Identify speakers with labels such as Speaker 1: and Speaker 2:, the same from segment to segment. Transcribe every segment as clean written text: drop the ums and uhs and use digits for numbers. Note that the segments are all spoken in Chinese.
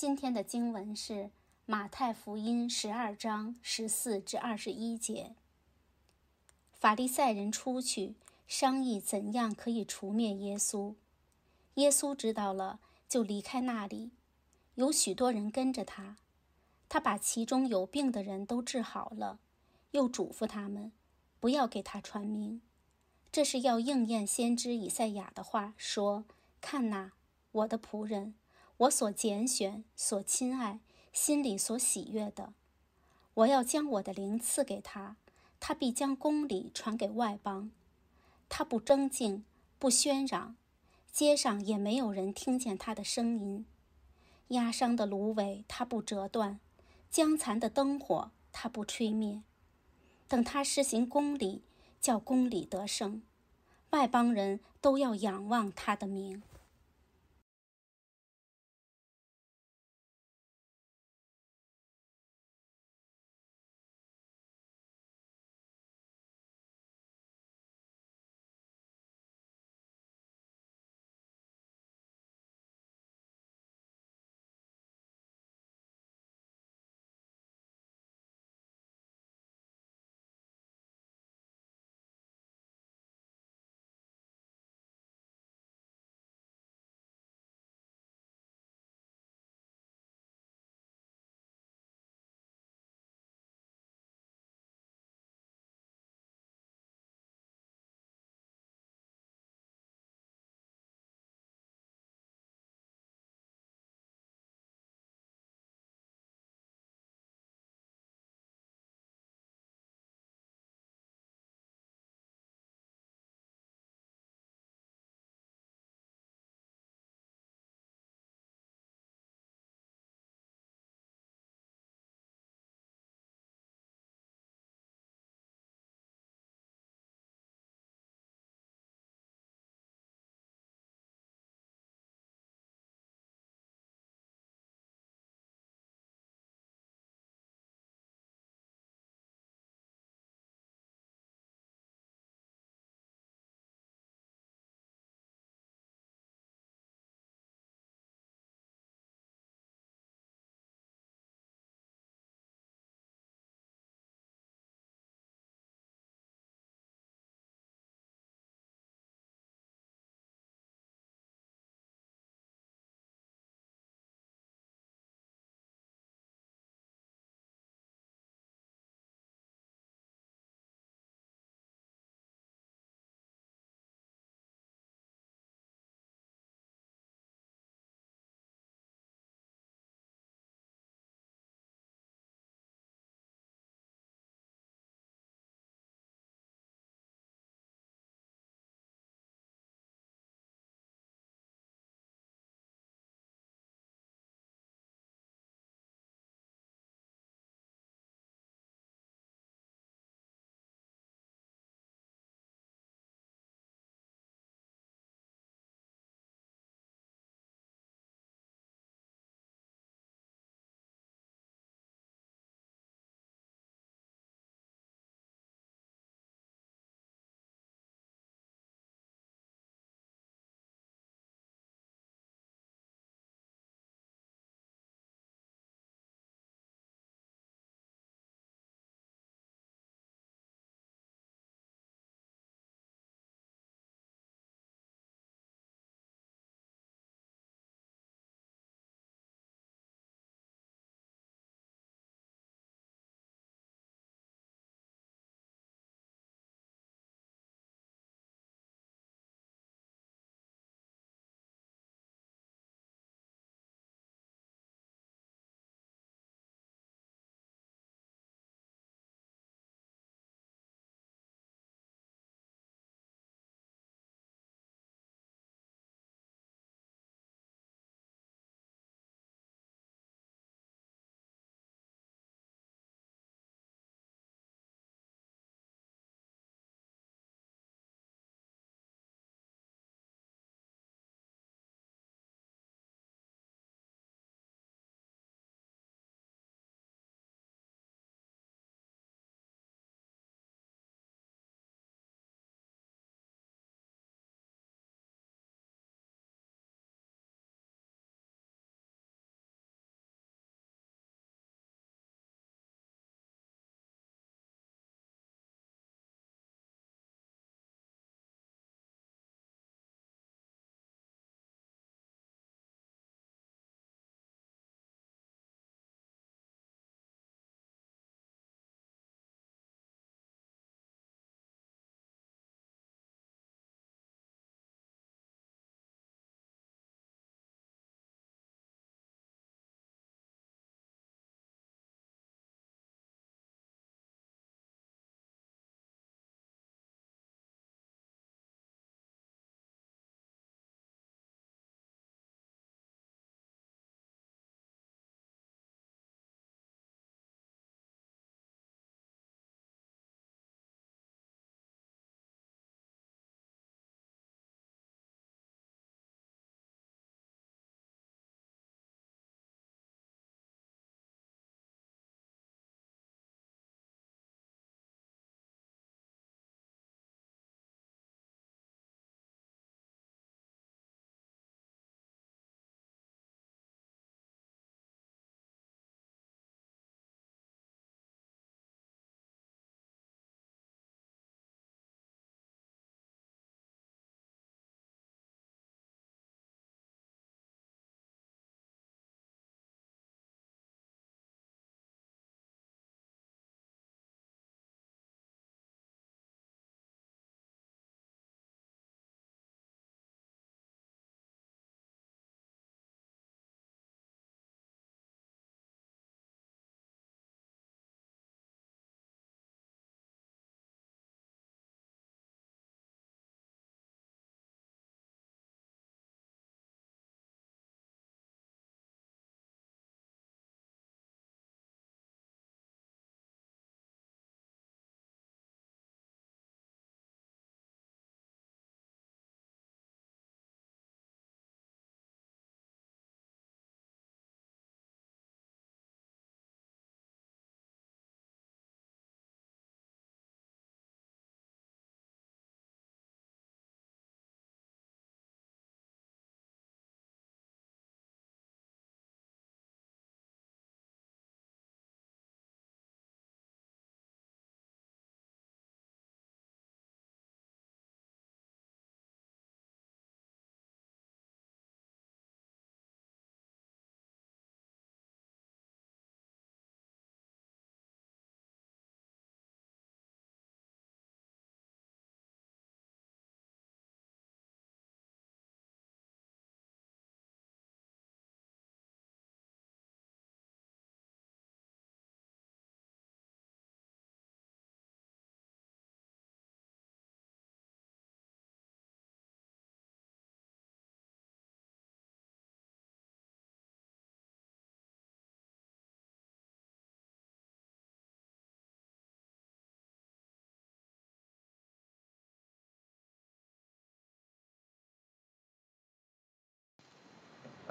Speaker 1: 今天的经文是马太福音12章14至21节。法利赛人出去商议怎样可以除灭耶稣。耶稣知道了，就离开那里，有许多人跟着他。他把其中有病的人都治好了，又嘱咐他们不要给他传名。这是要应验先知以赛亚的话，说：看哪，我的仆人，我所拣选、所亲爱、心里所喜悦的，我要将我的灵赐给他，他必将公理传给外邦。他不争竞，不喧嚷，街上也没有人听见他的声音。压伤的芦苇他不折断，将残的灯火他不吹灭。等他施行公理，叫公理得胜，外邦人都要仰望他的名。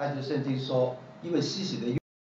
Speaker 2: 按照圣经说，因为施洗的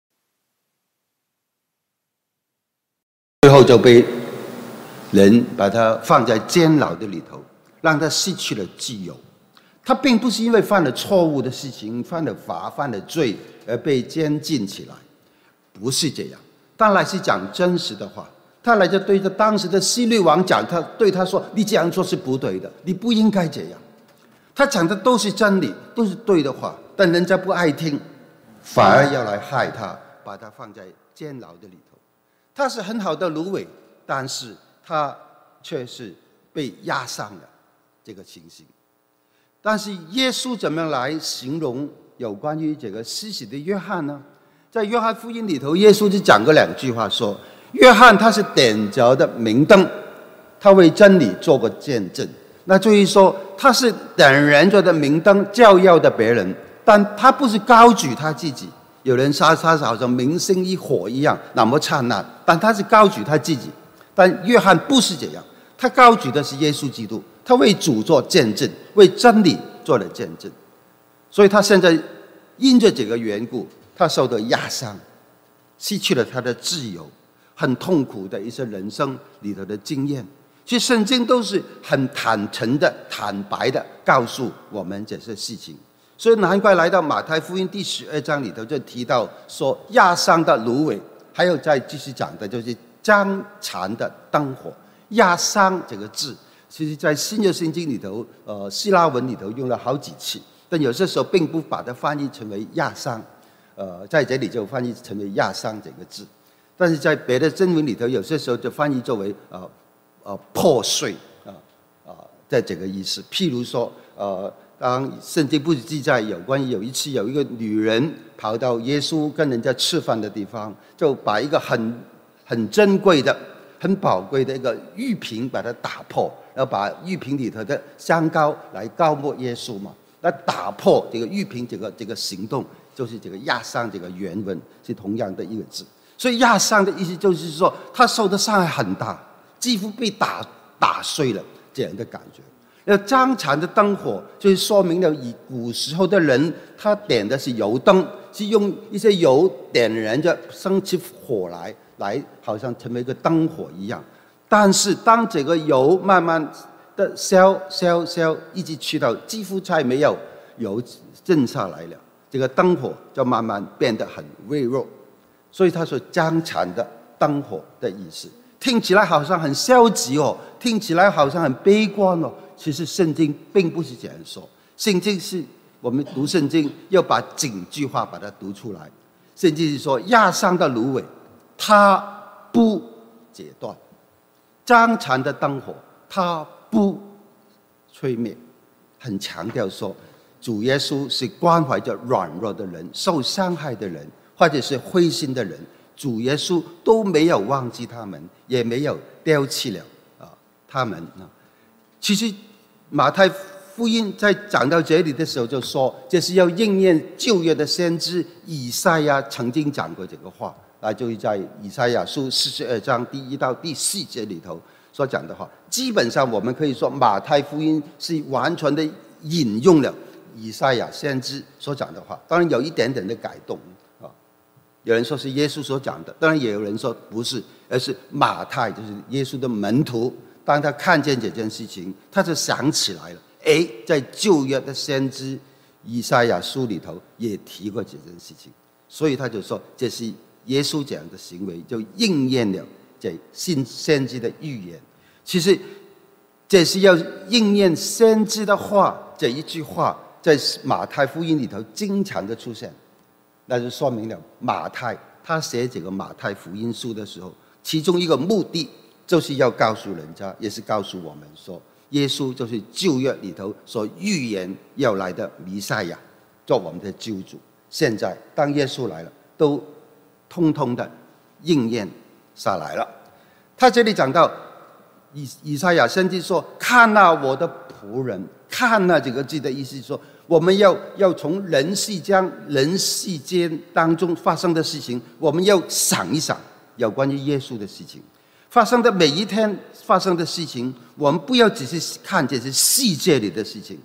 Speaker 2: 最后就被人把他放在监牢的里头，让他失去了自由。他并不是因为犯了错误的事情、犯了法、犯了罪而被监禁起来，不是这样。他来是讲真实的话，他来就对着当时的希律王讲，他对他说：“你这样做是不对的，你不应该这样。”他讲的都是真理，都是对的话，但人家不爱听，反而要来害他，把他放在监牢的里头。他是很好的芦苇，但是他却是被压伤了这个情形。但是耶稣怎么样来形容有关于这个施洗的约翰呢？在约翰福音里头，耶稣就讲过2句话说，约翰他是点着的明灯，他为真理做过见证。那注意说，他是点燃着的明灯，照耀的别人，但他不是高举他自己。有人说他好像明星一火一样那么灿烂，但他是高举他自己。但约翰不是这样，他高举的是耶稣基督，他为主做见证，为真理做了见证。所以他现在因着这个缘故，他受到压伤，失去了他的自由，很痛苦的一些人生里头的经验。其实圣经都是很坦诚的、坦白的告诉我们这些事情。所以难怪来到马太福音第12章里头就提到说，压伤的芦苇，还有再继续讲的就是将残的灯火。压伤这个字，其实在新约圣经里头，希腊文里头用了好几次，但有些时候并不把它翻译成为压伤，在这里就翻译成为压伤这个字，但是在别的经文里头，有些时候就翻译作为破碎在这个意思。譬如说，当圣经不是记载有关于有一次有一个女人跑到耶稣跟人家吃饭的地方，就把一个很珍贵的、很宝贵的一个玉瓶把它打破，然后把玉瓶里头的香膏来膏抹耶稣嘛。那打破这个玉瓶这个行动，就是这个压伤这个原文是同样的一个字。所以压伤的意思就是说，他受的伤害很大，几乎被打碎了这样的感觉。那将残的灯火，就是说明了以古时候的人，他点的是油灯，是用一些油点燃着生起火来好像成为一个灯火一样。但是当这个油慢慢的烧，一直去到几乎再没有油剩下来了，这个灯火就慢慢变得很微弱。所以他说将残的灯火的意思，听起来好像很消极哦，听起来好像很悲观哦。其实圣经并不是这样说，圣经是我们读圣经要把整句话把它读出来。圣经是说，压伤的芦苇它不截断，将残的灯火它不吹灭。很强调说，主耶稣是关怀着软弱的人、受伤害的人，或者是灰心的人，主耶稣都没有忘记他们，也没有丢弃了他们。其实马太福音在讲到这里的时候就说，这是要应验旧约的先知以赛亚曾经讲过这个话，就是在以赛亚书42章第1到第4节里头所讲的话。基本上我们可以说，马太福音是完全的引用了以赛亚先知所讲的话，当然有一点点的改动有人说是耶稣所讲的，当然也有人说不是，而是马太就是耶稣的门徒，当他看见这件事情，他就想起来了，在旧约的先知以赛亚书里头也提过这件事情，所以他就说这是耶稣这样的行为就应验了这先知的预言。其实这是要应验先知的话，这一句话在马太福音里头经常的出现，那就说明了马太他写这个马太福音书的时候，其中一个目的就是要告诉人家，也是告诉我们说，耶稣就是旧约里头所预言要来的弥赛亚，做我们的救主。现在当耶稣来了，都通通的应验下来了。他这里讲到以赛亚先知说，看啊我的仆人，看啊这个字的意思是说，我们要从人世间当中发生的事情，我们要想一想有关于耶稣的事情，发生的每一天发生的事情，我们不要只是看这些世界里的事情，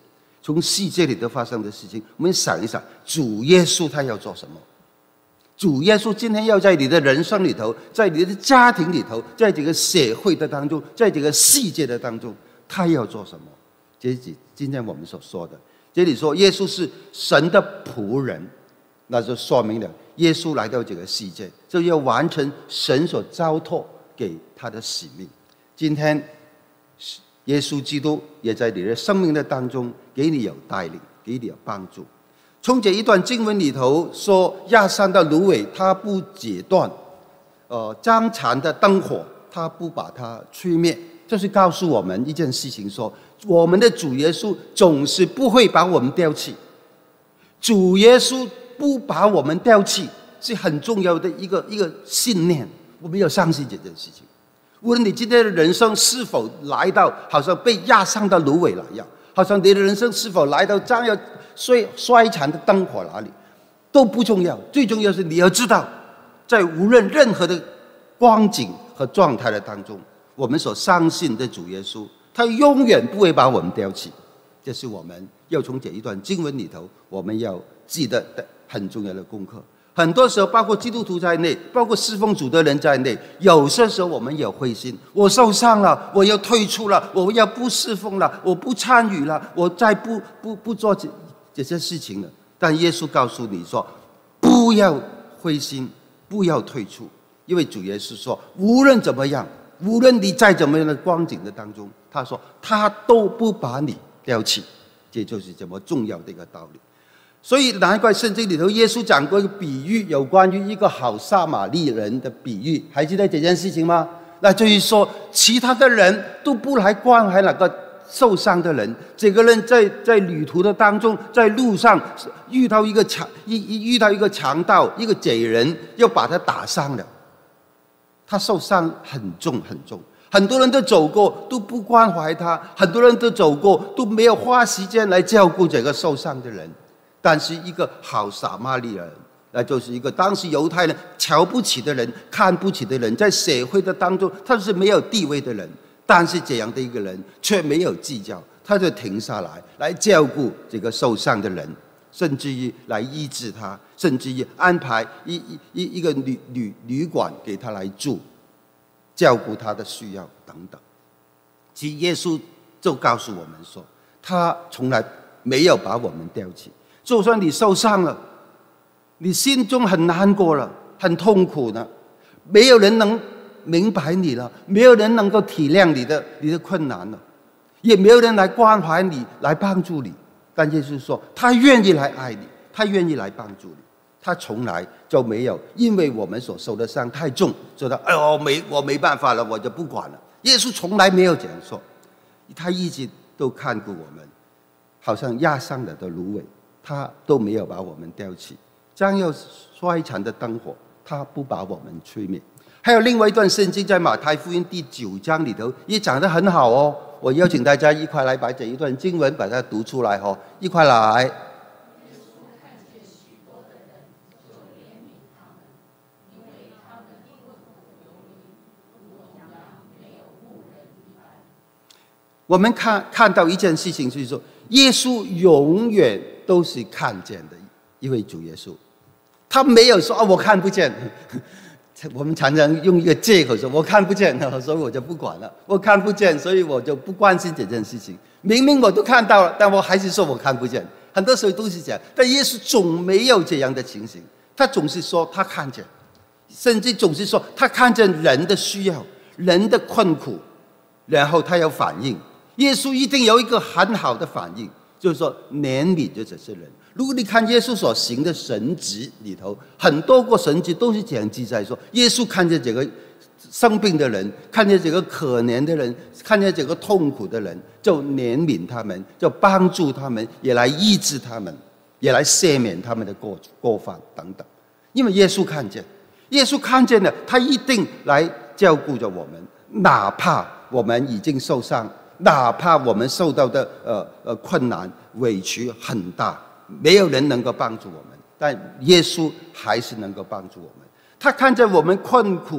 Speaker 2: 从世界里头发生的事情，我们想一想，主耶稣他要做什么？主耶稣今天要在你的人生里头，在你的家庭里头，在这个社会的当中，在这个世界的当中，他要做什么？这是今天我们所说的。这里说耶稣是神的仆人，那就说明了耶稣来到这个世界，就要完成神所交托给他的使命。今天耶稣基督也在你的生命的当中给你有带领，给你有帮助。从这一段经文里头说，亚山的芦苇它不截断，张残的灯火它不把它吹灭，就是告诉我们一件事情说，我们的主耶稣总是不会把我们丢弃。主耶稣不把我们丢弃是很重要的一个信念，我们要相信这件事情。无论你今天的人生是否来到好像被压伤的芦苇那样，好像你的人生是否来到将要衰残的灯火那里，都不重要。最重要是你要知道，在无论任何的光景和状态的当中，我们所相信的主耶稣，他永远不会把我们丢弃。这是我们要从这一段经文里头我们要记得的很重要的功课。很多时候包括基督徒在内，包括侍奉主的人在内，有些时候我们有灰心，我受伤了，我要退出了，我要不侍奉了，我不参与了，我再不做这些事情了。但耶稣告诉你说，不要灰心，不要退出，因为主耶稣说，无论怎么样，无论你在怎么样的光景的当中，他说他都不把你丢弃。这就是这么重要的一个道理。所以难怪圣经里头耶稣讲过一个比喻，有关于一个好撒玛利人的比喻，还记得这件事情吗？那就是说，其他的人都不来关怀那个受伤的人，这个人在旅途的当中，在路上遇到一个强盗，一个贼人，要把他打伤了，他受伤很重很重，很多人都走过都不关怀他，很多人都走过都没有花时间来照顾这个受伤的人。但是一个好撒玛利人，那就是一个当时犹太人瞧不起的人，看不起的人，在社会的当中他是没有地位的人，但是这样的一个人却没有计较，他就停下来照顾这个受伤的人，甚至于来医治他，甚至于安排一个旅馆给他来住，照顾他的需要等等。其实耶稣就告诉我们说，他从来没有把我们丢弃。就算你受伤了，你心中很难过了，很痛苦了，没有人能明白你了，没有人能够体谅你的困难了，也没有人来关怀你，来帮助你。但耶稣说，他愿意来爱你，他愿意来帮助你，他从来就没有因为我们所受的伤太重，说到哎呦我没办法了，我就不管了。耶稣从来没有这样说，他一直都看顾我们，好像压伤了的芦苇，他都没有把我们丢弃。将要衰残的灯火，他不把我们吹灭。还有另外一段圣经，在马太福音第9章里头也讲得很好哦。我邀请大家一块来把这一段经文把它读出来哦，一块来。我们看到一件事情，就是说，耶稣永远都是看见的一位主耶稣，他没有说我看不见。我们常常用一个借口说我看不见，所以我就不管了，我看不见，所以我就不关心这件事情。明明我都看到了，但我还是说我看不见。很多时候都是这样，但耶稣总没有这样的情形，他总是说他看见，甚至总是说他看见人的需要，人的困苦，然后他有反应。耶稣一定有一个很好的反应，就是说怜悯着这些人。如果你看耶稣所行的神迹里头，很多个神迹都是这样记载说，耶稣看见这个生病的人，看见这个可怜的人，看见这个痛苦的人，就怜悯他们，就帮助他们，也来医治他们，也来赦免他们的过犯等等。因为耶稣看见，耶稣看见了，他一定来照顾着我们，哪怕我们已经受伤，哪怕我们受到的困难委屈很大，没有人能够帮助我们，但耶稣还是能够帮助我们。他看见我们困苦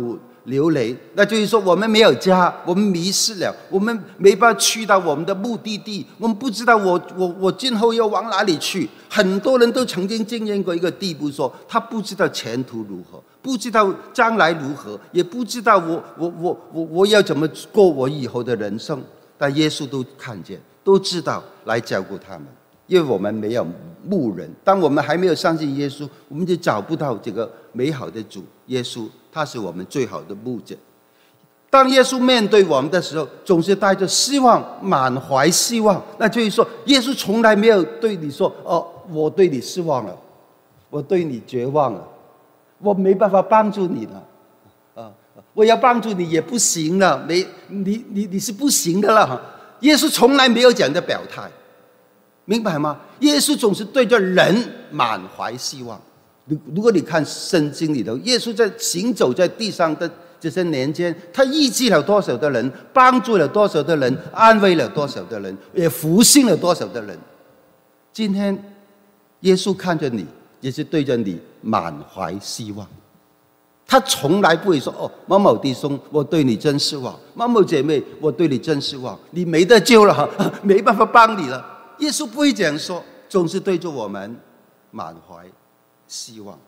Speaker 2: 流泪，那就是说我们没有家，我们迷失了，我们没办法去到我们的目的地，我们不知道我今后要往哪里去。很多人都曾经经验过一个地步，说他不知道前途如何，不知道将来如何，也不知道我要怎么过我以后的人生。但耶稣都看见，都知道来照顾他们。因为我们没有牧人，当我们还没有相信耶稣，我们就找不到这个美好的主耶稣，他是我们最好的牧者。当耶稣面对我们的时候，总是带着希望，满怀希望。那就是说，耶稣从来没有对你说：“哦，我对你失望了，我对你绝望了，我没办法帮助你了，我要帮助你也不行了，你是不行的了。”耶稣从来没有这样的表态。明白吗？耶稣总是对着人满怀希望。如果你看圣经里头，耶稣在行走在地上的这些年间，他医治了多少的人，帮助了多少的人，安慰了多少的人，也复兴了多少的人。今天耶稣看着你，也是对着你满怀希望。他从来不会说：“哦，某某弟兄，我对你真失望；某某姐妹，我对你真失望，你没得救了，没办法帮你了。”耶稣不会这样说，总是对着我们满怀希望。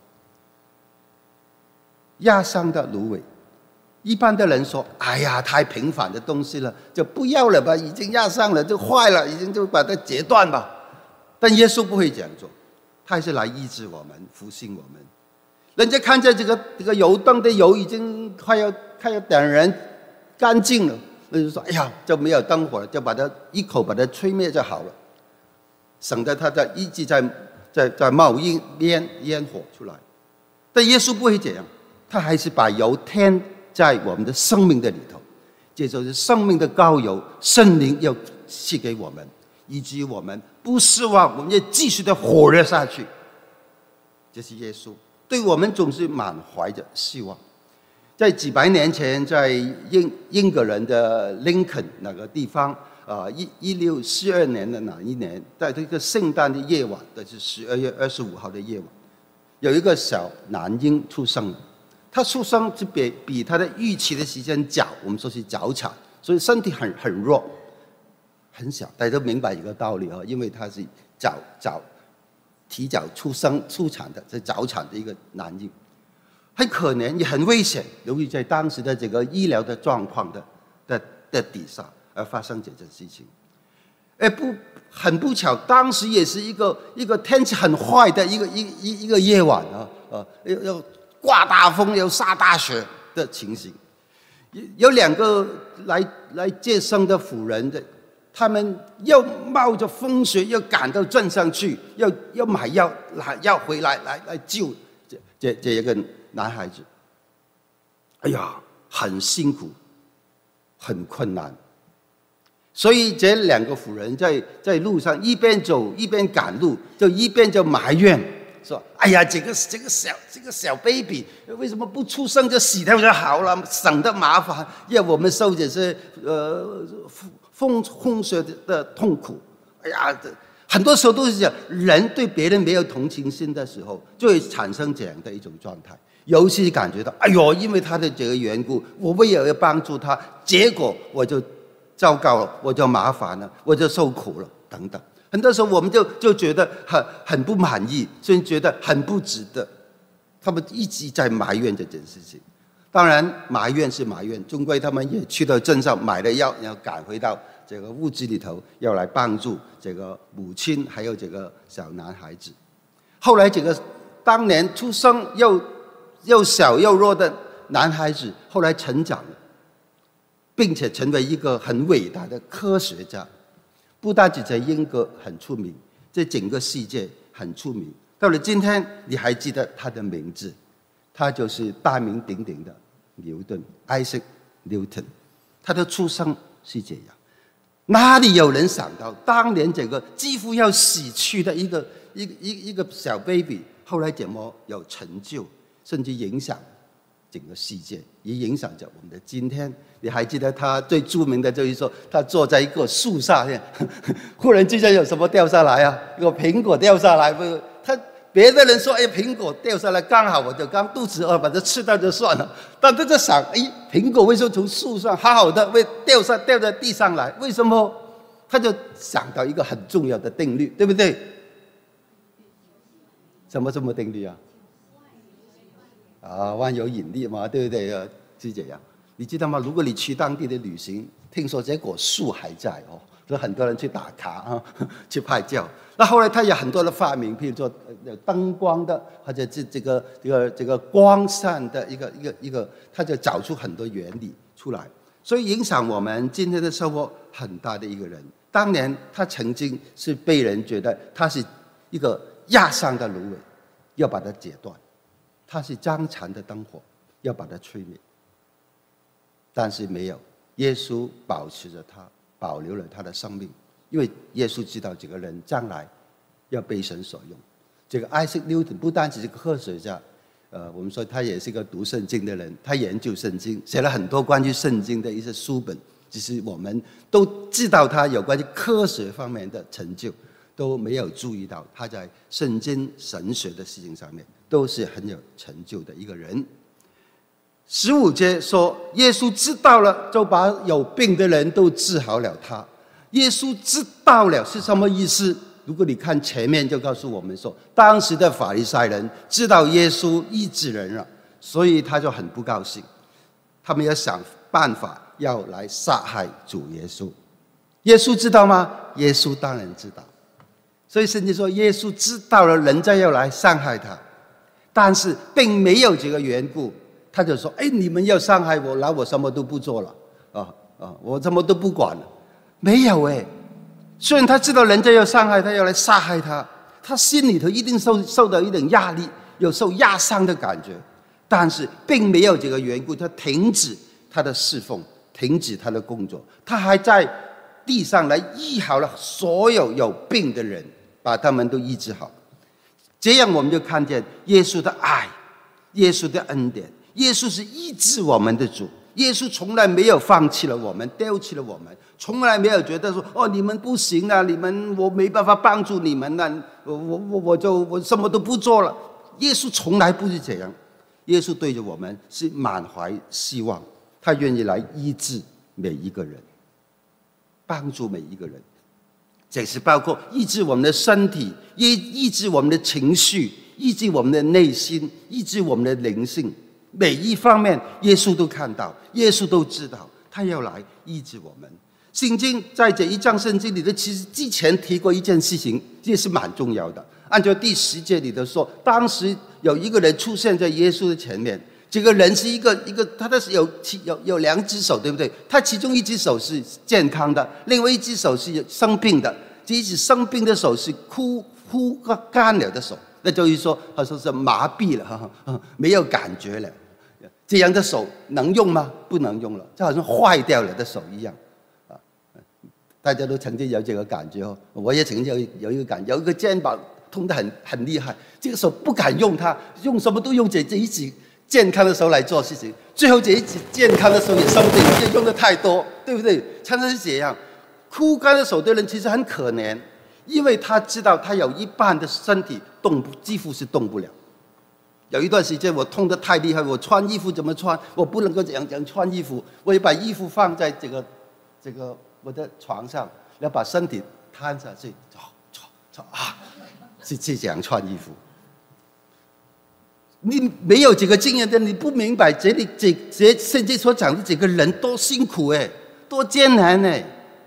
Speaker 2: 压伤的芦苇，一般的人说：“哎呀，太平凡的东西了，就不要了吧，已经压伤了，就坏了，已经就把它截断吧。”但耶稣不会这样做，他还是来医治我们，复兴我们。人家看见这个油灯的油已经快要点燃干净了，那就说：“哎呀，就没有灯火了，就把它一口把它吹灭就好了。”省得它一直在冒烟火出来。但耶稣不会这样，他还是把油添在我们的生命的里头，这就是生命的膏油，圣灵要赐给我们，以至于我们不失望，我们要继续的火热下去。这是耶稣对我们总是满怀着希望。在几百年前，在英国人的林肯那个地方，1642年的哪一年，在这个圣诞的夜晚，这是12月25号的夜晚，有一个小男婴出生了。他出生是比他的预期的时间早，我们说是早产，所以身体很弱，很小。大家都明白一个道理啊，因为他是提早出产的，是早产的一个男婴，很可怜也很危险，由于在当时的这个医疗的状况的底下而发生这件事情。很不巧，当时也是一个天气很坏的一个夜晚要刮大风，要下大雪的情形。有2个来接生的妇人的，他们要冒着风雪，要赶到镇上去，要买药，要回来救这一个男孩子。哎呀，很辛苦，很困难。所以这2个妇人在路上一边走一边赶路，就一边就埋怨说：“哎呀，这个小 baby 为什么不出生就死掉就好了，省得麻烦，要我们受这些风雪的痛苦。”哎呀，很多时候都是这样，人对别人没有同情心的时候，就会产生这样的一种状态。尤其是感觉到，哎呦，因为他的这个缘故，我为了要帮助他，结果我就糟糕了，我就麻烦了，我就受苦了，等等。很多时候我们就觉得很不满意，所以觉得很不值得。他们一直在埋怨这件事情。当然埋怨是埋怨，终归他们也去到镇上买了药，然后赶回到这个屋子里头，要来帮助这个母亲还有这个小男孩子。后来这个当年出生又小又弱的男孩子，后来成长了，并且成为一个很伟大的科学家。不单只在英国很出名，在整个世界很出名。到了今天，你还记得他的名字？他就是大名鼎鼎的牛顿 ，Isaac Newton。他的出生是这样，哪里有人想到，当年这个几乎要死去的一个小 baby， 后来怎么有成就，甚至影响整个世界，也影响着我们的今天。你还记得他最著名的就是说，他坐在一个树下，忽然之间有什么掉下来啊？一个苹果掉下来， 别的人说：“哎，苹果掉下来，刚好我就刚肚子饿，把它吃掉就算了。”但他在想：“哎，苹果为什么从树上好好的会掉在地上来？为什么？”他就想到一个很重要的定律，对不对？什么定律啊？万有引力嘛，对不对？是这样。你知道吗？如果你去当地的旅行，听说这果树还在哦，所以很多人去打卡啊，去拍照。那后来他有很多的发明，譬如说灯光的，或者这个光线的一个，他就找出很多原理出来，所以影响我们今天的生活很大的一个人。当年他曾经是被人觉得他是一个压伤的芦苇，要把它截断；他是将残的灯火，要把它吹灭。但是没有，耶稣保持着他，保留了他的生命，因为耶稣知道这个人将来要被神所用。这个艾瑟·纽顿不单只是个科学家，我们说他也是一个读圣经的人，他研究圣经，写了很多关于圣经的一些书本。只是我们都知道他有关于科学方面的成就，都没有注意到他在圣经神学的事情上面都是很有成就的一个人。15节说，耶稣知道了，就把有病的人都治好了他。耶稣知道了是什么意思？如果你看前面就告诉我们说，当时的法利赛人知道耶稣医治人了，所以他就很不高兴，他们要想办法要来杀害主耶稣。耶稣知道吗？耶稣当然知道。所以圣经说，耶稣知道了人家要来伤害他，但是并没有这个缘故，他就说：“哎，你们要伤害我，那我什么都不做了我什么都不管了。”没有哎，虽然他知道人家要伤害他，要来杀害他，他心里头一定受到一点压力，有受压伤的感觉，但是并没有这个缘故，他停止他的侍奉，停止他的工作，他还在地上来医好了所有有病的人，把他们都医治好。这样我们就看见耶稣的爱，耶稣的恩典。耶稣是医治我们的主，耶稣从来没有放弃了我们，丢弃了我们，从来没有觉得说：“哦，你们不行了，我没办法帮助你们了，我什么都不做了。”耶稣从来不是这样，耶稣对着我们是满怀希望，他愿意来医治每一个人，帮助每一个人。这是包括医治我们的身体，医治我们的情绪，医治我们的内心，医治我们的灵性。每一方面耶稣都看到，耶稣都知道，他要来医治我们。圣经在这一章圣经里头，其实之前提过一件事情，这是蛮重要的。按照第10节里头说，当时有一个人出现在耶稣的前面，这个人是一个，他的有2只手，对不对？他其中一只手是健康的，另外一只手是生病的。这一只生病的手是枯干了的手，那就是说，他说是麻痹了，没有感觉了。这样的手能用吗？不能用了，就好像坏掉了的手一样。大家都曾经有这个感觉，我也曾经有一个感觉，有一个肩膀痛得很厉害，这个手不敢用它，用什么都用这一只健康的手来做事情，最后这一只健康的手也生病，因为用的太多，对不对？常常是这样。枯干的手的人其实很可怜，因为他知道他有一半的身体几乎是动不了。有一段时间我痛得太厉害，我穿衣服怎么穿？我不能够这样穿衣服，我也把衣服放在这个我的床上，要把身体摊下去，是这样穿衣服。你没有这个经验的，你不明白这圣经所讲的这个人多辛苦哎，多艰难哎。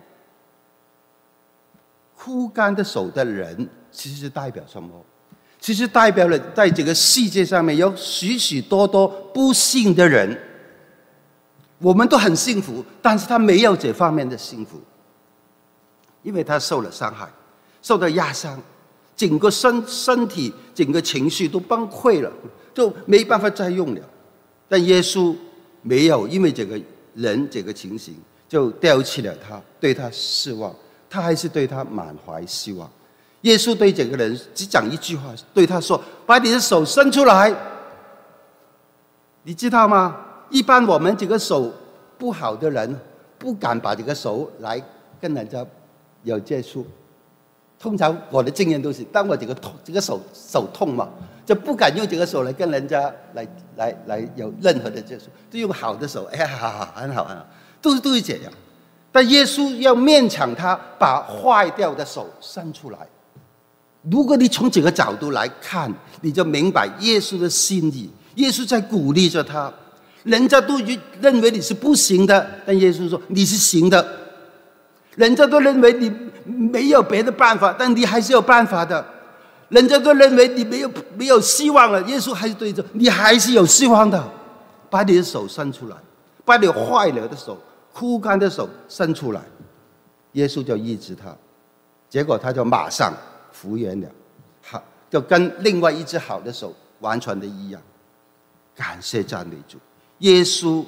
Speaker 2: 枯干的手的人，其实代表什么？其实代表了在这个世界上面有许许多多不幸的人。我们都很幸福，但是他没有这方面的幸福，因为他受了伤害，受到压伤，整个身体、整个情绪都崩溃了，就没办法再用了。但耶稣没有因为这个人这个情形就丢弃了他，对他失望，他还是对他满怀希望。耶稣对这个人只讲一句话，对他说：“把你的手伸出来。”你知道吗？一般我们这个手不好的人不敢把这个手来跟人家有接触， 通常我的经验都是，当我这个手痛嘛，就不敢用这个手来跟人家来有任何的接触，就用好的手，哎呀，好，很好，都是这样。但耶稣要勉强他把坏掉的手伸出来。如果你从这个角度来看，你就明白耶稣的心意。耶稣在鼓励着他，人家都认为你是不行的，但耶稣说你是行的。人家都认为你没有别的办法，但你还是有办法的。人家都认为你没有希望了，耶稣还是对着你还是有希望的。把你的手伸出来，把你坏了的手、枯干的手伸出来，耶稣就医治他，结果他就马上复原了，好，就跟另外一只好的手完全的一样。感谢赞美主，耶稣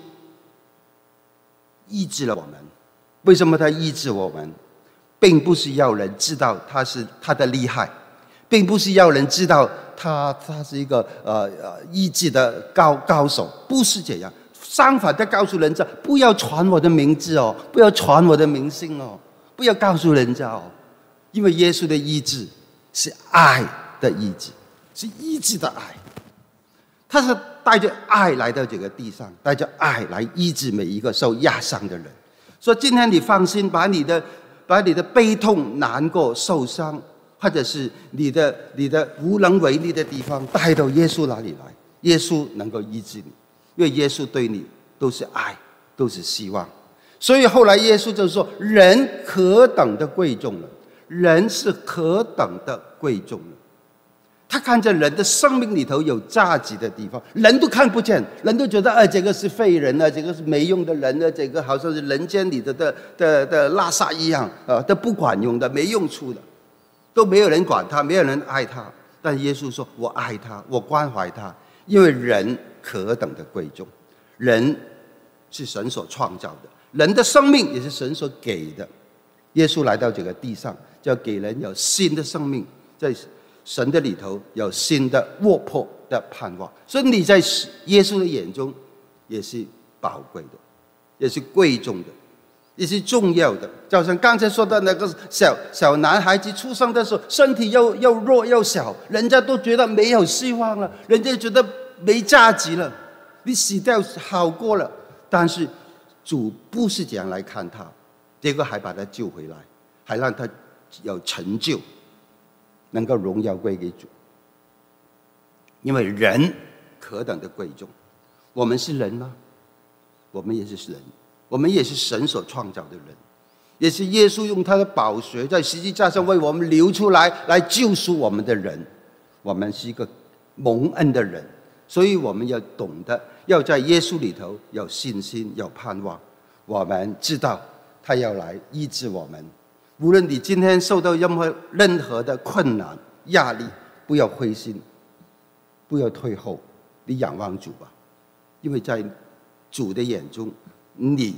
Speaker 2: 医治了我们。为什么他医治我们？并不是要人知道他的厉害，并不是要人知道他是一个医治的高手，不是这样。相反的，告诉人家不要传我的名字哦，不要传我的名声哦，不要告诉人家哦，因为耶稣的医治是爱的医治，是医治的爱。他是带着爱来到这个地上，带着爱来医治每一个受压伤的人。所以今天你放心，把你的悲痛、难过、受伤，或者是你的无能为力的地方，带到耶稣那里来，耶稣能够医治你，因为耶稣对你都是爱，都是希望。所以后来耶稣就说：“人何等的贵重了，人是何等的贵重了。”他看见人的生命里头有价值的地方，人都看不见，人都觉得这个是废人啊，这个是没用的人啊，这个好像是人间里的垃圾一样都不管用的，没用处的，都没有人管他，没有人爱他。但耶稣说：“我爱他，我关怀他，因为人何等的贵重，人是神所创造的，人的生命也是神所给的。耶稣来到这个地上，就要给人有新的生命，在神的里头有新的活泼的盼望，所以你在耶稣的眼中也是宝贵的，也是贵重的，也是重要的。就像刚才说的那个小男孩子出生的时候，身体又弱又小，人家都觉得没有希望了，人家觉得没价值了，你死掉好过了。但是主不是这样来看他，结果还把他救回来，还让他有成就，能够荣耀归给主。因为人何等的贵重，我们是人吗？我们也是人，我们也是神所创造的人，也是耶稣用他的宝血在十字架上为我们流出来，来救赎我们的人。我们是一个蒙恩的人，所以我们要懂得要在耶稣里头有信心，有盼望。我们知道他要来医治我们，无论你今天受到任何的困难压力，不要灰心，不要退后，你仰望主吧，因为在主的眼中，你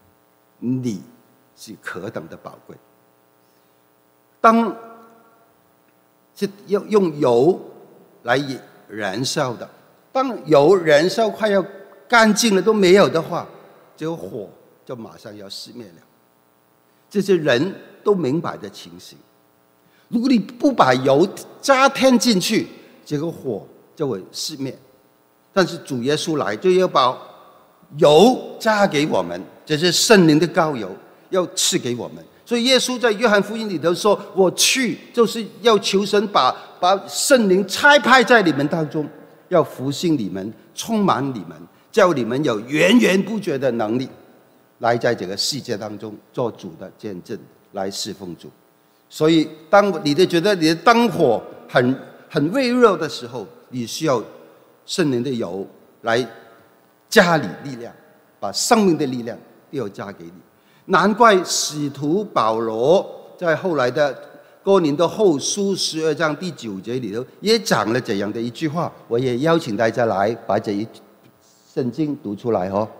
Speaker 2: 是何等的宝贵。当是要用油来燃烧的，当油燃烧快要干净了都没有的话，这个火就马上要熄灭了。这些人都明白的情形。如果你不把油加添进去，这个火就会熄灭。但是主耶稣来就要把油加给我们，这是圣灵的膏油，要赐给我们。所以耶稣在约翰福音里头说：“我去就是要求神把圣灵差派在你们当中，要复兴你们，充满你们，叫你们有源源不绝的能力，来在这个世界当中做主的见证，来侍奉主。”所以当你觉得你的灯火很微弱的时候，你需要圣灵的油来加你力量，把生命的力量都要加给你。难怪使徒保罗在后来的哥林多后书12章第9节里头也讲了这样的一句话，我也邀请大家来把这一圣经读出来哦。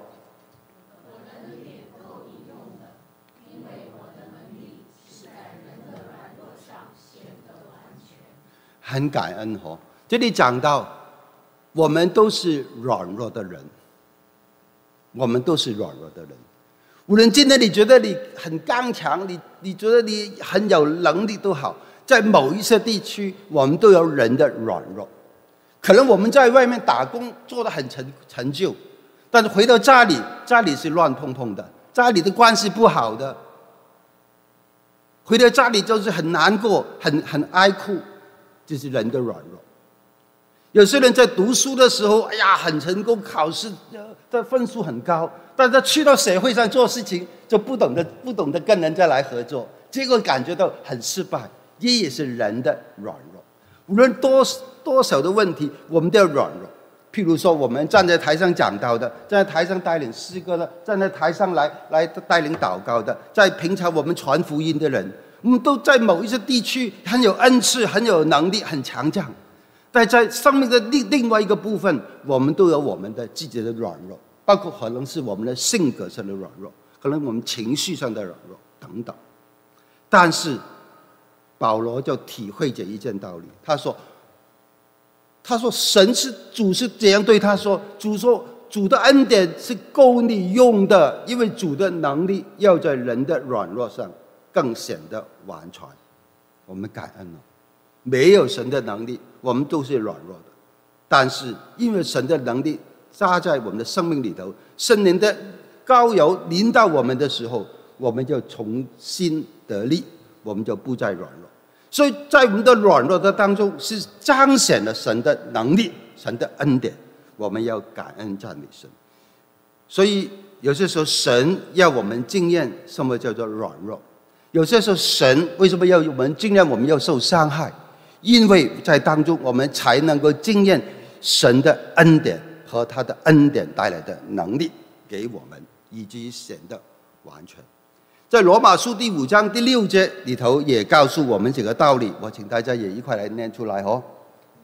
Speaker 2: 很感恩哦，这里讲到我们都是软弱的人，我们都是软弱的人。无论今天你觉得你很刚强，你觉得你很有能力都好， 在某一些地区，我们都有人的软弱。可能我们在外面打工做得很成就，但是回到家里，家里是乱碰碰的，家里的关系不好的，回到家里就是很难过，很哀哭，这是人的软弱。有些人在读书的时候，哎呀，很成功，考试的分数很高，但是他去到社会上做事情，就不懂得跟人家来合作，结果感觉到很失败。这也是人的软弱。无论多少的问题，我们都要软弱。譬如说，我们站在台上讲道的，站在台上带领诗歌的，站在台上来带领祷告的，在平常我们传福音的人，我们都在某一些地区很有恩赐，很有能力，很强壮。但在生命的另外一个部分，我们都有我们的自己的软弱，包括可能是我们的性格上的软弱，可能我们情绪上的软弱等等。但是保罗就体会这一件道理，他说主是这样对他说，主的恩典是够你用的，因为主的能力要在人的软弱上更显得完全。我们感恩了，没有神的能力，我们都是软弱的。但是因为神的能力扎在我们的生命里头，圣灵的膏油临到我们的时候，我们就重新得力，我们就不再软弱。所以在我们的软弱的当中，是彰显了神的能力，神的恩典，我们要感恩赞美神。所以有些时候神要我们经验什么叫做软弱，有些时候神为什么要我们经验我们要受伤害，因为在当中我们才能够经验神的恩典和他的恩典带来的能力给我们，以至于显得完全。在罗马书第5章第6节里头也告诉我们这个道理，我请大家也一块来念出来哦。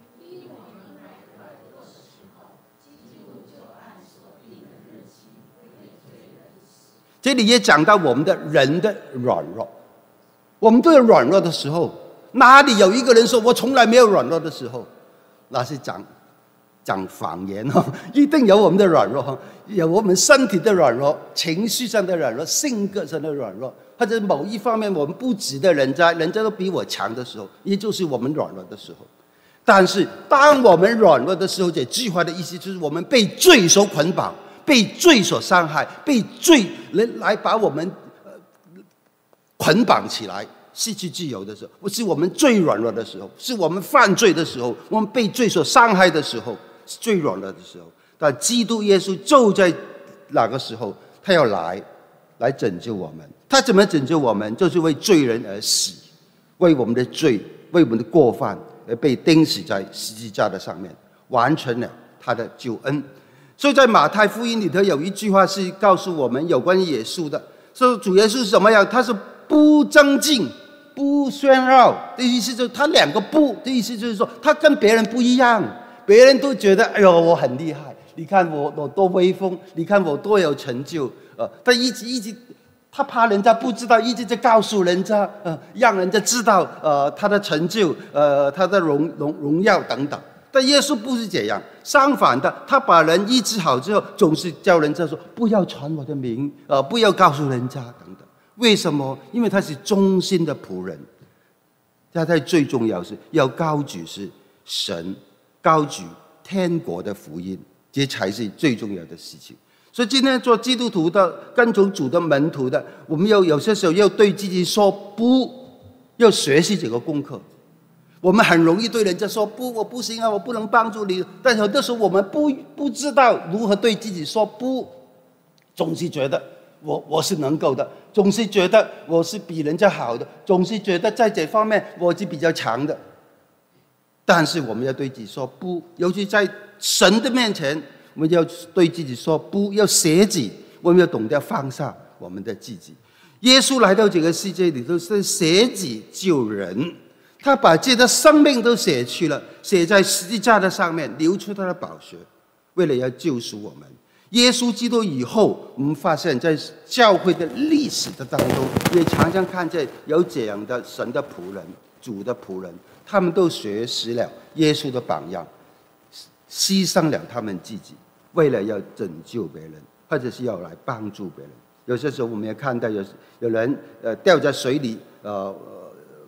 Speaker 2: 这里也讲到我们的人的软弱，我们都有软弱的时候，哪里有一个人说我从来没有软弱的时候？那是讲谎言哦，一定有我们的软弱，有我们身体的软弱，情绪上的软弱，性格上的软弱，或者某一方面我们不值得人家都比我强的时候，也就是我们软弱的时候。但是当我们软弱的时候，这句话的意思就是我们被罪所捆绑，被罪所伤害，被罪来把我们捆绑起来，失去自由的时候，不是我们最软弱的时候，是我们犯罪的时候，我们被罪所伤害的时候，是最软弱的时候。但基督耶稣就在那个时候，他要来拯救我们。他怎么拯救我们？就是为罪人而死，为我们的罪，为我们的过犯而被钉死在十字架的上面，完成了他的救恩。所以在马太福音里头有一句话是告诉我们有关于耶稣的，说主耶稣是怎么样？他是不争竞不喧闹的意思，就是他2个不的意思，就是说他跟别人不一样，别人都觉得哎呦我很厉害，你看我多威风，你看我多有成就，他一直他怕人家不知道，一直在告诉人家，让人家知道他的成就，他的荣耀等等。但耶稣不是这样，相反的，他把人医治好之后，总是叫人家说不要传我的名，不要告诉人家等等。为什么？因为他是忠心的仆人，他最重要是要高举是神，高举天国的福音，这才是最重要的事情。所以今天做基督徒的、跟从主的门徒的，我们有些时候要对自己说不，要学习这个功课。我们很容易对人家说不，我不行啊，我不能帮助你。但有的时候我们不知道如何对自己说不，总是觉得我是能够的，总是觉得我是比人家好的，总是觉得在这方面我是比较强的。但是我们要对自己说不，尤其在神的面前，我们要对自己说不，要舍己，我们要懂得放下我们的自己。耶稣来到这个世界里头是舍己救人，他把自己的生命都舍去了，写在十字架的上面，流出他的宝血，为了要救赎我们。耶稣基督以后，我们发现在教会的历史的当中，也常常看见有这样的神的仆人、主的仆人，他们都学习了耶稣的榜样，牺牲了他们自己，为了要拯救别人，或者是要来帮助别人。有些时候我们也看到有人掉在水里，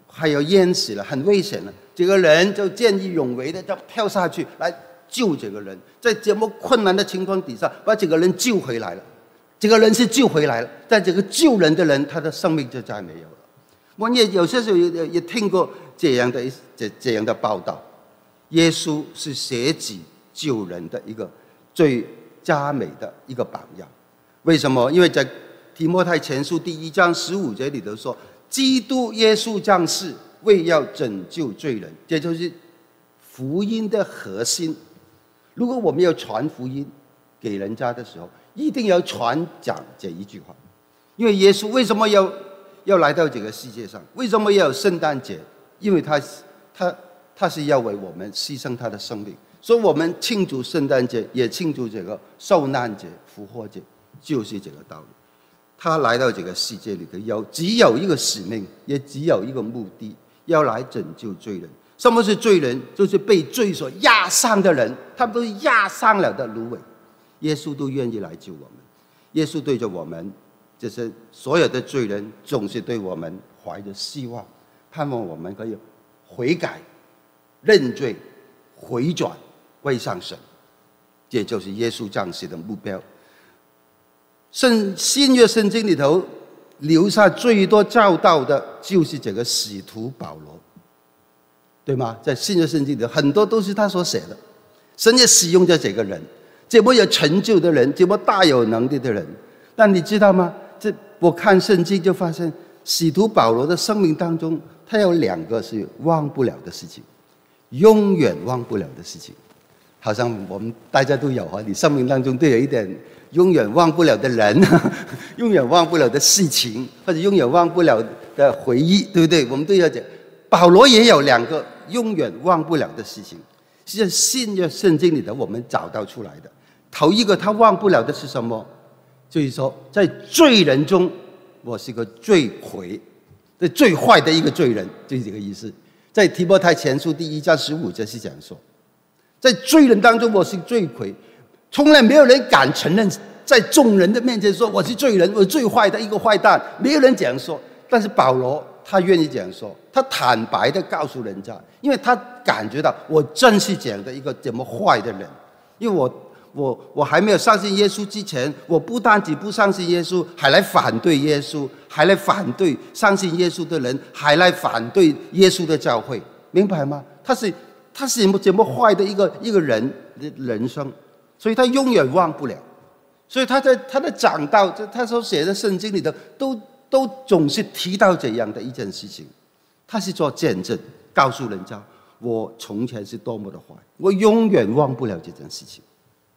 Speaker 2: 还有淹死了，很危险了。这个人就见义勇为的，就跳下去来救这个人，在这么困难的情况底下，把这个人救回来了。这个人是救回来了，但这个救人的人，他的生命就再没有了。我也有些时候也听过这样的报道，耶稣是舍己救人的一个最佳美的一个榜样。为什么？因为在提摩太前书第1章15节里头说，基督耶稣降世，为要拯救罪人，这就是福音的核心。如果我们要传福音给人家的时候，一定要传讲这一句话。因为耶稣为什么要来到这个世界上？为什么要有圣诞节？因为他是要为我们牺牲他的生命，所以我们庆祝圣诞节，也庆祝这个受难节、复活节，就是这个道理。他来到这个世界里头，只有一个使命，也只有一个目的，要来拯救罪人。什么是罪人？就是被罪所压伤的人，他们都是压伤了的芦苇。耶稣都愿意来救我们。耶稣对着我们，就是所有的罪人，总是对我们怀着希望，盼望我们可以悔改、认罪、回转、归向神。这就是耶稣降世的目标。新约圣经里头留下最多教导的就是这个使徒保罗，对吗？在新约圣经里头很多都是他所写的。神也使用着这个人，这么有成就的人，这么大有能力的人。但你知道吗？我看圣经就发现，使徒保罗的生命当中，他有2个是忘不了的事情，永远忘不了的事情。好像我们大家都有啊，你生命当中都有一点永远忘不了的人，永远忘不了的事情，或者永远忘不了的回忆，对不对？我们都要讲。保罗也有2个永远忘不了的事情，是在新约圣经里头我们找到出来的。头一个他忘不了的是什么？就是说，在罪人中，我是个罪魁，最坏的一个罪人，就是这个意思。在提摩太前书第1章15节是这样说。在罪人当中，我是罪魁，从来没有人敢承认，在众人的面前说我是罪人，我是最坏的一个坏蛋，没有人这样说。但是保罗他愿意这样说，他坦白的告诉人家，因为他感觉到我真是这样的一个这么坏的人。因为我还没有相信耶稣之前，我不但只不相信耶稣，还来反对耶稣，还来反对相信耶稣的人，还来反对耶稣的教会，明白吗？他是这么坏的一个人的人生，所以他永远忘不了。所以他在他的讲道，他所写的圣经里头，都总是提到这样的一件事情。他是做见证，告诉人家我从前是多么的坏，我永远忘不了这件事情。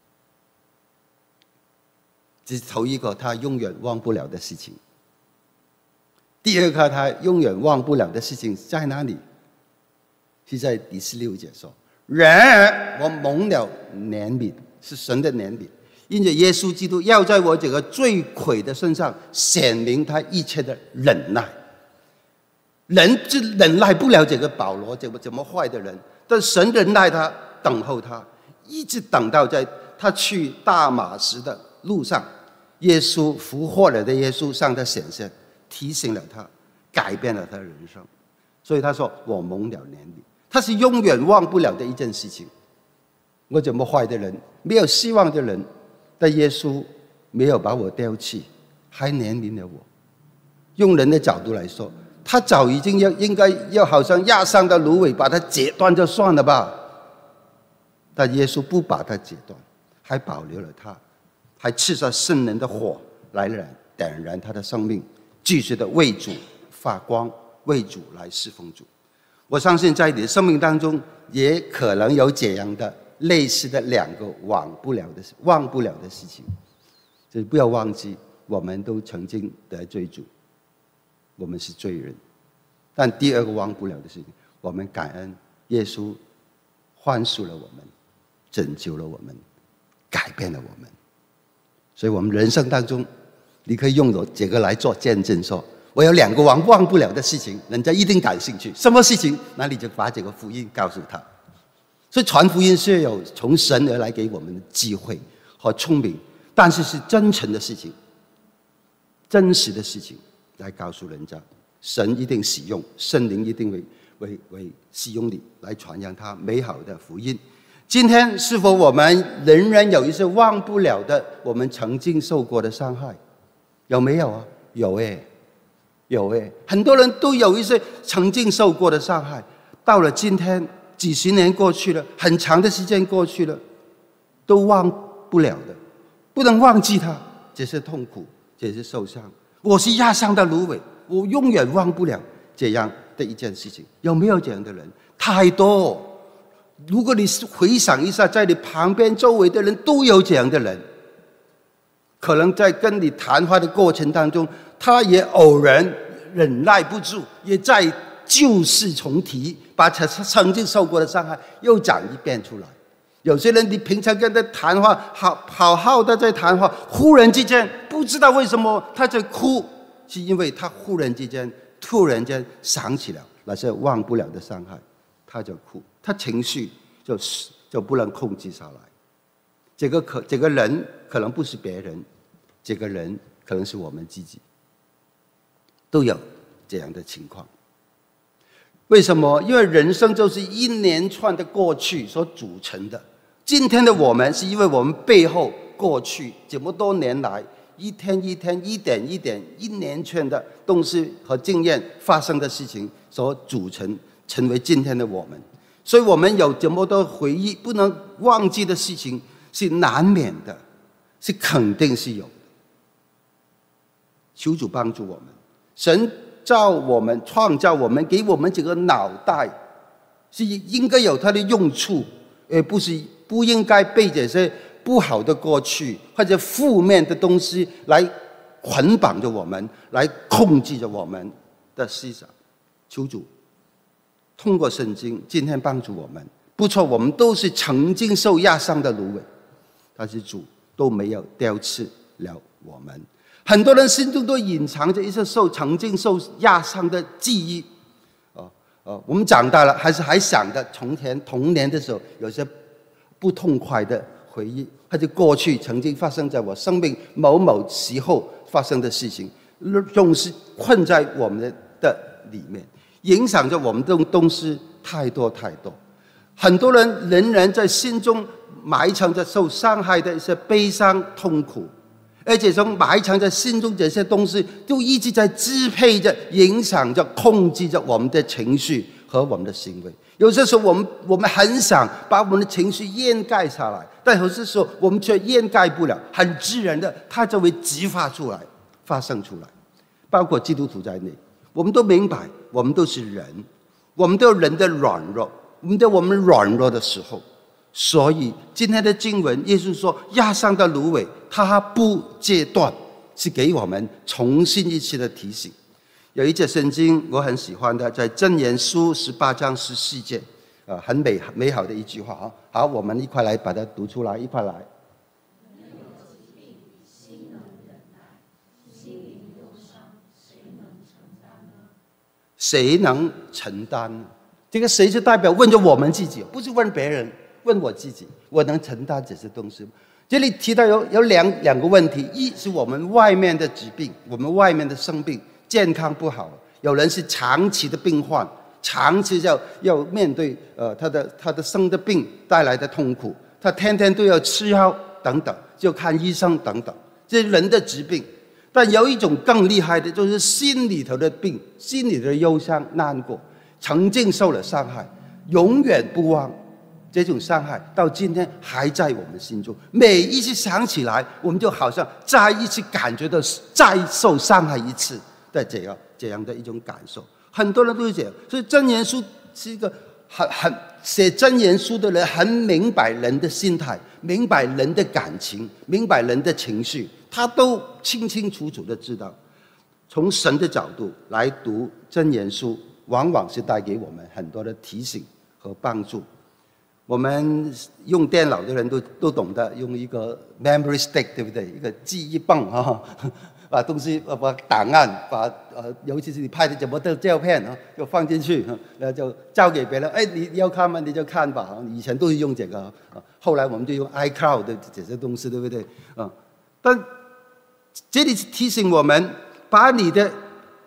Speaker 2: 这是头一个他永远忘不了的事情。第二个他永远忘不了的事情在哪里？是在第16节说，然而我蒙了怜悯，是神的怜悯，因着耶稣基督要在我这个罪魁的身上显明他一切的忍耐。人是忍耐不了这个保罗这么坏的人，但神忍耐他，等候他，一直等到在他去大马士的路上，耶稣复活了的耶稣向他显现，提醒了他，改变了他的人生。所以他说我蒙了怜悯，他是永远忘不了的一件事情。我这么坏的人，没有希望的人，但耶稣没有把我丢弃，还怜悯了我。用人的角度来说，他早已经应该要好像压伤的芦苇，把它截断就算了吧。但耶稣不把它截断，还保留了他，还赐下圣灵的火来点燃他的生命，继续的为主发光，为主来侍奉主。我相信在你的生命当中，也可能有这样的类似的2个忘不了的事情。就是不要忘记，我们都曾经得罪主，我们是罪人。但第2个忘不了的事情，我们感恩耶稣宽恕了我们，拯救了我们，改变了我们。所以我们人生当中，你可以用这个来做见证，说我有2个忘不了的事情，人家一定感兴趣。什么事情？那你就把这个福音告诉他。所以传福音是有从神而来给我们的机会和聪明，但是是真诚的事情，真实的事情来告诉人家。 神一定使用，圣灵一定会使用你来传扬他美好的福音。今天是否我们仍然有一些忘不了的我们曾经受过的伤害？有没有啊？有耶，有耶，很多人都有一些曾经受过的伤害，到了今天几十年过去了，很长的时间过去了，都忘不了的，不能忘记它，这是痛苦，这是受伤。我是压伤的芦苇，我永远忘不了这样的一件事情。有没有这样的人？太多。如果你回想一下，在你旁边周围的人都有这样的人，可能在跟你谈话的过程当中，他也偶然忍耐不住，也在旧事重提，把他曾经受过的伤害又讲一遍出来。有些人你平常跟他谈话，好好的在谈话，忽然之间不知道为什么他在哭，是因为他忽然之间突然间想起了那些忘不了的伤害，他就哭，他情绪就不能控制下来。这个人可能不是别人，这个人可能是我们自己，都有这样的情况。为什么？因为人生就是一连串的过去所组成的。今天的我们是因为我们背后过去这么多年来一天一天一点一点一连串的东西和经验发生的事情所组成，成为今天的我们。所以我们有这么多回忆不能忘记的事情是难免的，是肯定是有的。求主帮助我们。神造我们，创造我们，给我们这个脑袋是应该有它的用处，而不应该被这些不好的过去或者负面的东西来捆绑着我们，来控制着我们的思想。求主通过圣经今天帮助我们。不错，我们都是曾经受压伤的芦苇，但是主都没有雕刺了我们。很多人心中都隐藏着一些曾经受压伤的记忆。我们长大了还想着从前童年的时候有些不痛快的回忆，或者过去曾经发生在我生命某时候发生的事情，总是困在我们的里面，影响着我们的东西太多太多。很多人仍然在心中埋藏着受伤害的一些悲伤痛苦，而且从埋藏在心中这些东西都一直在支配着、影响着、控制着我们的情绪和我们的行为。有些时候我们很想把我们的情绪掩盖下来，但有些时候我们却掩盖不了，很自然的它就会激发出来、发生出来。包括基督徒在内，我们都明白，我们都是人，我们都有人的软弱，我们都有我们软弱的时候。所以今天的经文，耶稣说压伤的芦苇它不戒断，是给我们重新一次的提醒。有一节圣经我很喜欢的，在箴言书18章14节，很美好的一句话。好，我们一块来把它读出来，一块来。谁能承担呢？这个谁是代表问着我们自己，不是问别人，问我自己，我能承担这些东西吗？这里提到有两个问题，一是我们外面的疾病，我们外面的生病，健康不好，有人是长期的病患，长期要面对他的生的病带来的痛苦，他天天都要吃药等等，就看医生等等，这是人的疾病。但有一种更厉害的，就是心里头的病，心里头的忧伤难过，曾经受了伤害，永远不忘。这种伤害到今天还在我们心中，每一次想起来，我们就好像再一次感觉到再受伤害一次的这样的一种感受。很多人都是这样，所以箴言书是一个写箴言书的人很明白人的心态，明白人的感情，明白人的情绪，他都清清楚楚的知道。从神的角度来读箴言书，往往是带给我们很多的提醒和帮助。我们用电脑的人都懂得用一个 memory stick， 对不对？一个记忆棒把东西把档案尤其是你拍的这么多照片就放进去，然后就交给别人。哎，你要看吗？你就看吧。以前都是用这个，后来我们就用 iCloud 的这些东西，对不对？但这里是提醒我们，把你的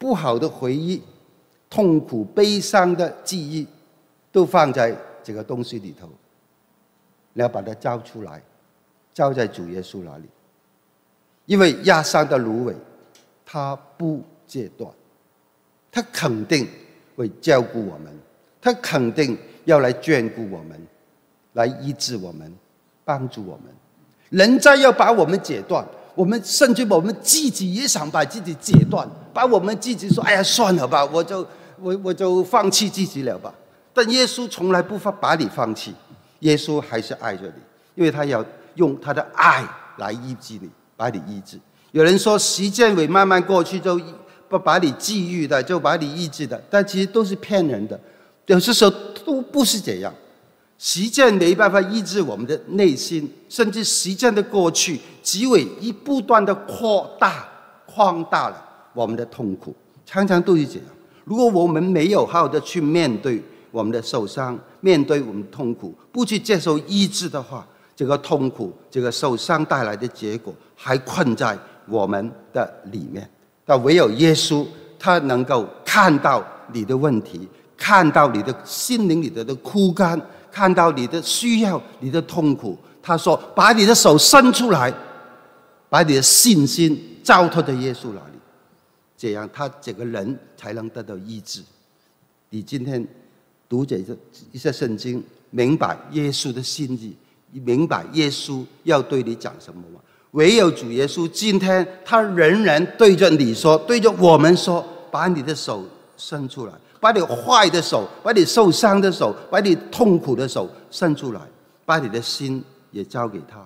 Speaker 2: 不好的回忆、痛苦、悲伤的记忆，都放在这个东西里头。你要把它交出来，交在主耶稣那里。因为压伤的芦苇，它不戒断，它肯定会照顾我们，它肯定要来眷顾我们，来医治我们，帮助我们。人家要把我们截断，我们甚至我们自己也想把自己截断，把我们自己说：“哎呀，算了吧，我就放弃自己了吧。”但耶稣从来不把你放弃，耶稣还是爱着你，因为他要用他的爱来医治你，把你医治。有人说时间会慢慢过去，就不把你治愈的，就把你医治的，但其实都是骗人的。有些时候都不是这样。时间没办法医治我们的内心，甚至时间的过去只会不断的扩大了我们的痛苦，常常都是这样。如果我们没有好好的去面对我们的受伤，面对我们的痛苦，不去接受医治的话，这个痛苦、这个受伤带来的结果还困在我们的里面。但唯有耶稣，他能够看到你的问题，看到你的心灵里的枯干，看到你的需要，你的痛苦。他说：“把你的手伸出来，把你的信心交托在耶稣那里，这样他这个人才能得到医治。”你今天读这一些圣经，明白耶稣的心意，明白耶稣要对你讲什么吗？唯有主耶稣今天他仍然对着你说，对着我们说：“把你的手伸出来，把你坏的手，把你受伤的手，把你痛苦的手伸出来，把你的心也交给他。”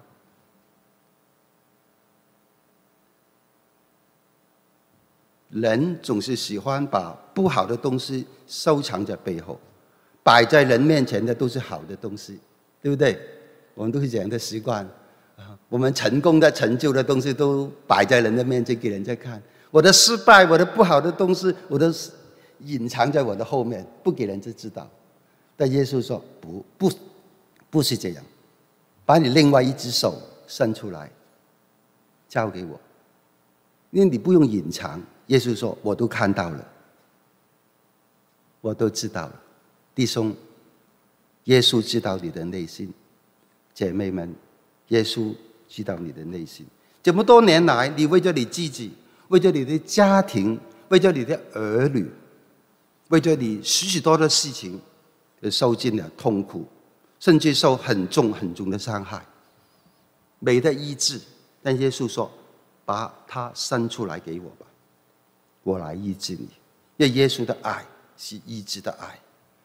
Speaker 2: 人总是喜欢把不好的东西收藏在背后，摆在人面前的都是好的东西，对不对？我们都是这样的习惯。我们成功的、成就的东西都摆在人的面前给人家看，我的失败、我的不好的东西，我都隐藏在我的后面，不给人家知道。但耶稣说：“不是这样，把你另外一只手伸出来，交给我，因为你不用隐藏。”耶稣说：“我都看到了，我都知道了。”弟兄，耶稣知道你的内心；姐妹们，耶稣知道你的内心。这么多年来，你为着你自己，为着你的家庭，为着你的儿女，为着你许许多多的事情，而受尽了痛苦，甚至受很重很重的伤害，没得医治。但耶稣说：“把它伸出来给我吧，我来医治你。”因为耶稣的爱是医治的爱。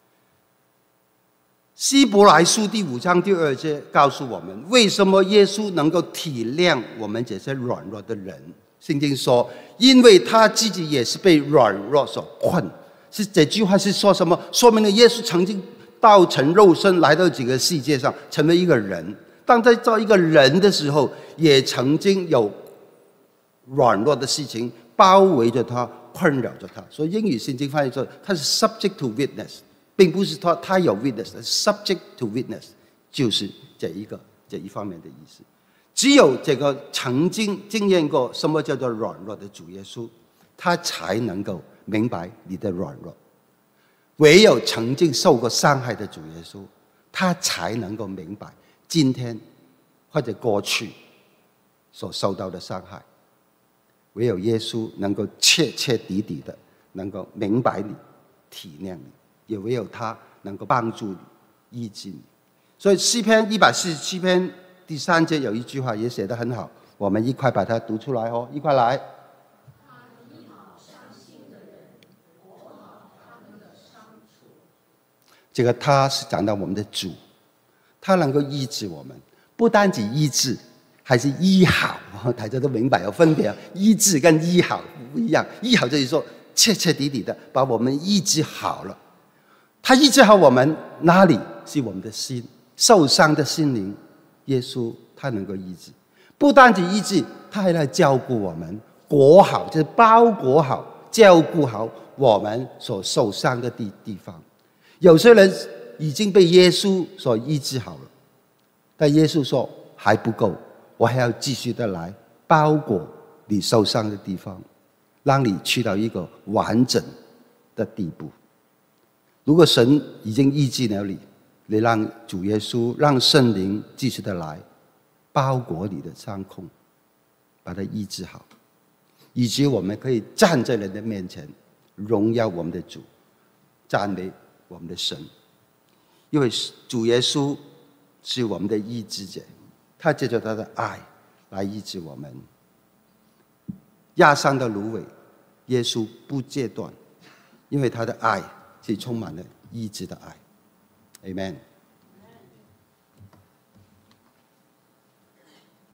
Speaker 2: 希伯来书第5章第2节告诉我们，为什么耶稣能够体谅我们这些软弱的人。圣经说：“因为他自己也是被软弱所困。”是这句话是说什么？说明了耶稣曾经道成肉身来到这个世界上，成为一个人。当在做一个人的时候，也曾经有软弱的事情包围着他，困扰着他。所以英语圣经翻译说，他是 subject to witness， 并不是说他有 witness，subject to witness 就是这一方面的意思。只有这个曾经经验过什么叫做软弱的主耶稣，他才能够明白你的软弱。唯有曾经受过伤害的主耶稣，他才能够明白今天或者过去所受到的伤害。唯有耶稣能够彻彻底底的能够明白你、体谅你，也唯有他能够帮助你、医治你。所以诗篇147篇第3节有一句话也写得很好，我们一块把它读出来哦，一块来。这个他是讲到我们的主，他能够医治我们，不单只医治，还是医好。大家都明白有分别，医治跟医好不一样。医好就是说彻彻底底的把我们医治好了。他医治好我们哪里？是我们的心，受伤的心灵。耶稣他能够医治，不单止医治，他还来照顾我们，裹好就是包裹好、照顾好我们所受伤的地方。有些人已经被耶稣所医治好了，但耶稣说还不够，我还要继续的来包裹你受伤的地方， 让你去到一个完整的地步。如果神已经医治了你，你让主耶稣、让圣灵继续的来包裹你的伤痛，把它医治好，以及我们可以站在人的面前，荣耀我们的主，赞美我们的神。因为主耶稣是我们的医治者，他借着他的爱来医治我们。压伤的芦苇，耶稣不戒断，因为他的爱是充满了医治的爱。Amen。